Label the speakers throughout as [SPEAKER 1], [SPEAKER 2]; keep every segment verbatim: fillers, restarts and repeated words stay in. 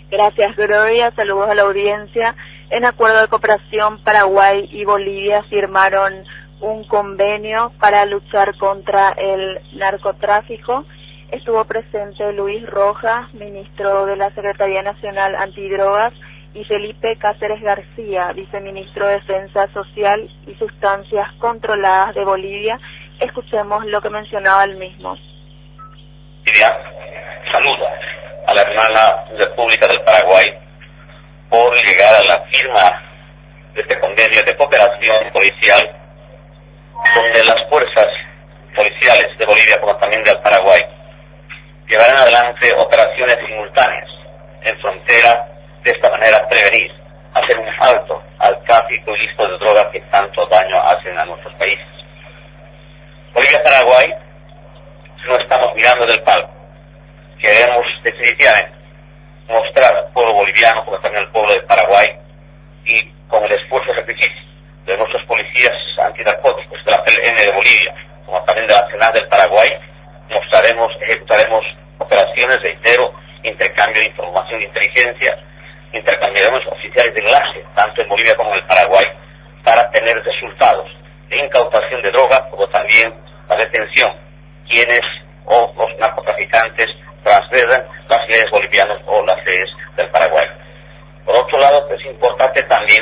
[SPEAKER 1] Gracias, Gloria. Saludos a la audiencia. En acuerdo de cooperación, Paraguay y Bolivia firmaron un convenio para luchar contra el narcotráfico. Estuvo presente Luis Rojas, ministro de la Secretaría Nacional Antidrogas, y Felipe Cáceres García, viceministro de Defensa Social y Sustancias Controladas de Bolivia. Escuchemos lo que mencionaba el mismo.
[SPEAKER 2] Bolivia saluda a la hermana República del Paraguay por llegar a la firma de este convenio de cooperación policial, donde las fuerzas policiales de Bolivia como también del Paraguay llevarán adelante operaciones simultáneas en frontera, de esta manera prevenir, hacer un alto al tráfico ilícito de drogas que tanto daño hacen a nuestros países. Bolivia y Paraguay no estamos mirando del palco. Queremos definitivamente mostrar al pueblo boliviano, como también al pueblo de Paraguay, y con el esfuerzo y sacrificio de nuestros policías antinarcóticos de la P L N de Bolivia, como también de la Senat del Paraguay, mostraremos, ejecutaremos operaciones de entero, intercambio de información de inteligencia, intercambiaremos oficiales de enlace, tanto en Bolivia como en el Paraguay, para tener resultados de incautación de droga, como también la detención, quienes o los narcotraficantes transgredan las leyes bolivianas o las leyes del Paraguay. Por otro lado, es importante también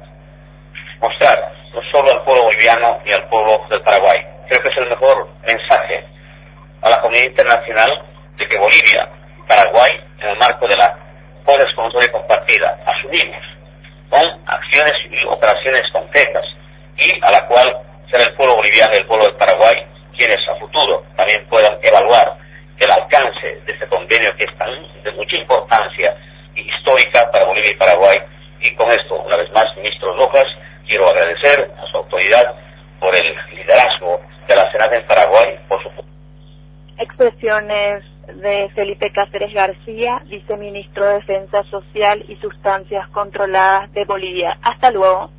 [SPEAKER 2] mostrar no solo al pueblo boliviano y al pueblo del Paraguay, creo que es el mejor mensaje a la comunidad internacional de que Bolivia y Paraguay, en el marco de la corresponsabilidad compartida, asumimos con acciones y operaciones concretas, y a la cual será el pueblo boliviano y el pueblo del Paraguay quienes a futuro también puedan evaluar el alcance de este convenio, que es tan de mucha importancia histórica para Bolivia y Paraguay. Y con esto, una vez más, ministro Rojas, quiero agradecer a su autoridad por el liderazgo de la Senat en Paraguay, por su...
[SPEAKER 1] Expresiones de Felipe Cáceres García, viceministro de Defensa Social y Sustancias Controladas de Bolivia. Hasta luego.